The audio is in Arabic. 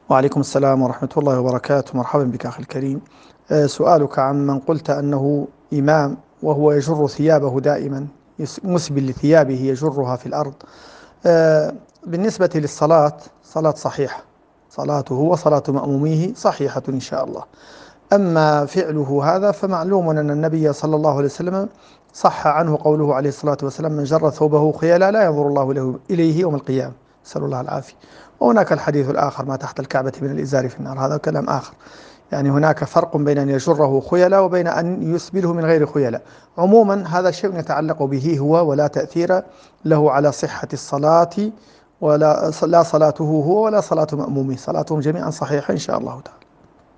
وعليكم السلام ورحمة الله وبركاته. مرحبا بك أخي الكريم. سؤالك عن من قلت أنه إمام وهو يجر ثيابه دائما، مسبل لثيابه يجرها في الأرض. آه، بالنسبة للصلاة، صلاة صحيحة، صلاته وصلاة مأموميه صحيحة إن شاء الله. أما فعله هذا فمعلوم أن النبي صلى الله عليه وسلم صح عنه قوله عليه الصلاة والسلام: من جر ثوبه خيلا لا ينظر الله له إليه يوم القيامة. نسأل الله العافية. وهناك الحديث الآخر: ما تحت الكعبة من الإزار في النار. هذا كلام آخر. يعني هناك فرق بين أن يجره خيلا وبين أن يسبله من غير خيلاء. عموما هذا شيء يتعلق به هو، ولا تأثير له على صحة الصلاة، ولا لا صلاته هو ولا صلاة مأمومه، صلاتهم جميعا صحيحة إن شاء الله تعالى.